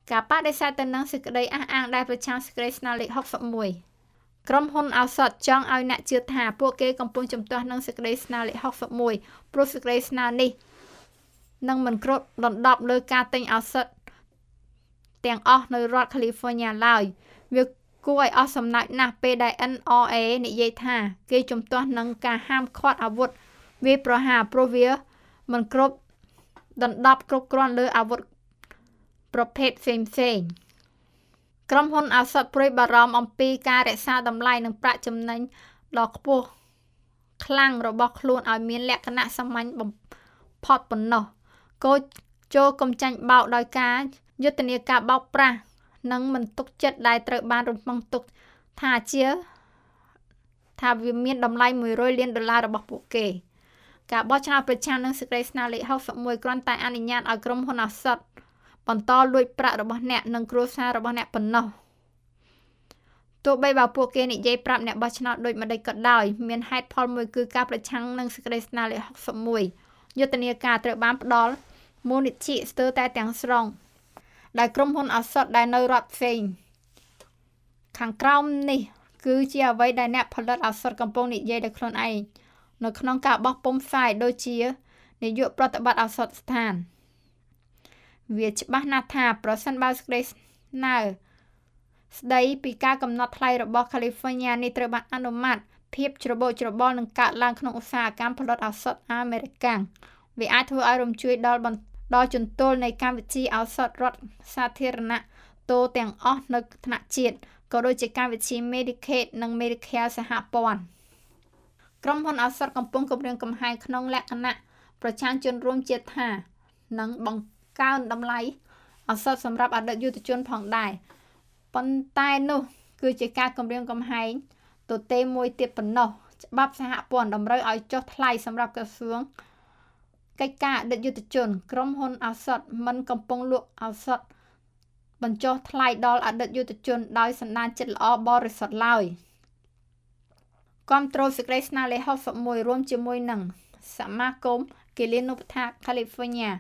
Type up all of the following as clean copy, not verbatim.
ការបដិសេធទៅនឹងសេចក្តីអះអាងដែលប្រឆាំងសេចក្តីស្នើលេខ61ក្រុមហ៊ុនឱសថចង់ឲ្យអ្នកជឿថាពួកគេកំពុងជំទាស់នឹងសេចក្តីស្នើលេខ61ព្រោះសេចក្តីស្នើនេះនឹងមិនគ្របដណ្ដប់លើការទិញឱសថទាំងអស់នៅរដ្ឋ California ឡើយវាគួរឲ្យអស់សំណើចណាស់ពេលដែល NRA និយាយថាគេជំទាស់នឹងការហាមឃាត់អាវុធវាយប្រហារព្រោះវាមិនគ្របដណ្ដប់គ្រប់គ្រាន់លើអាវុធប្រភេទផ្សេងៗក្រុមហ៊ុនឱសថព្រួយបារម្ភអំពីការរក្សាតម្លៃនិងប្រាក់ចំណេញដ៏ខ្ពស់ខ្លាំងរបស់ខ្លួនឲ្យមានលក្ខណៈសាមញ្ញបំផុតប៉ុណ្ណោះចូលកុំចាញ់បោកដោយការយុទ្ធនាការបោកប្រាស់និងមិនទុកចិត្តដែលត្រូវបានរំពឹងទុកថាវាមានតម្លៃ$100 លានរបស់ពួកគេការបោះឆ្នោតប្រឆាំងនឹងសេចក្តីស្នើលេខ61គ្រាន់តែអនុញ្ញាតឲ្យក្រុមហ៊ុនឱសថបន្តលួចប្រាក់របស់អ្នកនិងគ្រួសាររបស់អ្នកប៉ុណ្ណោះទោះបីបើពួកគេនិយាយប្រាប់អ្នកបោះឆ្នោតដូចម្តេចក៏ដោយមានហេតុផលមួយគឺការប្រឆាំងនឹងសេចក្តីស្នើលេខ61យុទ្ធនាការត្រូវបានផ្ដល់មូលនិធិស្ទើរតែទាំងស្រុងដែលក្រុមហ៊ុនឱសថដែលនៅរដ្ឋផ្សេងខាងក្រោមនេះគឺជាអ្វីដែលអ្នកផលិតឱសថកំពុងនិយាយដោយខ្លួនឯងនៅក្នុងការបោះពុម្ពផ្សាយដូចជានាយកប្រតិបត្តិឱសថស្ថានវាច្បាស់ណាស់ថាប្រសិនបើសេចក្តីស្នើស្តីពីការកំណត់ថ្លៃរបស់ California នេះត្រូវបានអនុម័តភាពច្របូកច្របល់នឹងកើតឡើងក្នុងឧស្សាហកម្មផលិតឱសថអាមេរិកាំងវាអាចធ្វើឲ្យរំជួយដល់ជន្ទល់នៃកម្មវិធីឱសថរដ្ឋសាធារណៈតូទាំងអស់នៅថ្នាក់ជាតិក៏ដូចជាកម្មវិធី Medicaid និង Medicare សហព័ន្ធក្រុមហ៊ុនឱសថកំពុងគំរាមកំហែងក្នុងលក្ខណៈប្រឆាំងជនរួមជាតិថានឹងបង្កើនតម្លៃឱសថសម្រាប់អតីតយុវជនផងដែរប៉ុន្តែនោះគឺជាការគំរាមកំហែងទទេមួយទៀតប៉ុណ្ណោះច្បាប់សហព័ន្ធតម្រូវឲ្យចុះថ្លៃសម្រាប់ក្រសួងកិច្ចការអតីតយុវជនក្រុមហ៊ុនឱសថមិនកំពុងលក់ឱសថបញ្ចុះថ្លៃដល់អតីតយុវជនដោយសន្តានចិត្តល្អបរិសុទ្ធឡើយគាំទ្រសេចក្តីស្នើលេខ61រួមជាមួយនឹងសមាគមគិលានុបដ្ឋាក California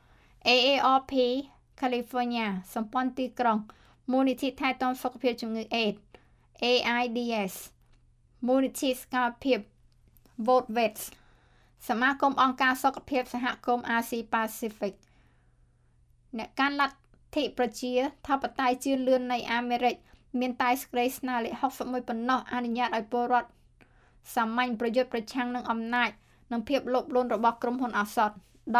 AARP California សម្ព័ន្ធទីក្រុងមូលនិធិថែទាំសុខភាពជំងឺអេដ AIDS មូលនិធិសកម្មភាព Vote Vets សមាគមអង្គការសុខភាពសហគមន៍ Asia Pacific អ្នកកាន់លទ្ធិប្រជាធិបតេយ្យជឿនលឿននៃអាមេរិកមានតែសេចក្តីស្នើលេខ61ប៉ុណ្ណោះអនុញ្ញាតឲ្យពលរដ្ឋសាមញ្ញប្រយុទ្ធប្រឆាំងនឹងអំណាចនិងភាពលោភលន់របស់ក្រុមហ៊ុនឱសថ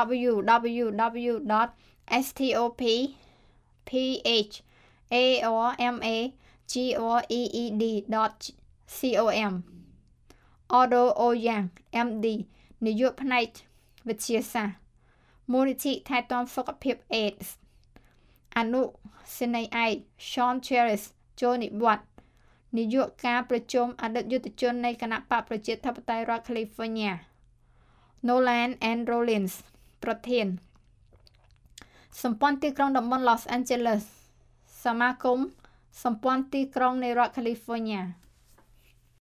www.stopharmaged.com Odo Oyang MD នាយកផ្នែកវិទ្យាសាស្ត្រមូលនិធិថែទាំសុខភាព AIDS អនុសេនីយ៍ឯក Sean Cherris ចូលនិវត្តន៍នាយកការប្រជុំអតីតយុទ្ធជននៃគណបក្សប្រជាធិបតេយ្យរដ្ឋ California Nolan and Rollins ប្រធានសម្ព័ន្ធទីក្រុងតំបន់ Los Angeles សមាគមសម្ព័ន្ធទីក្រុងនៃរដ្ឋ California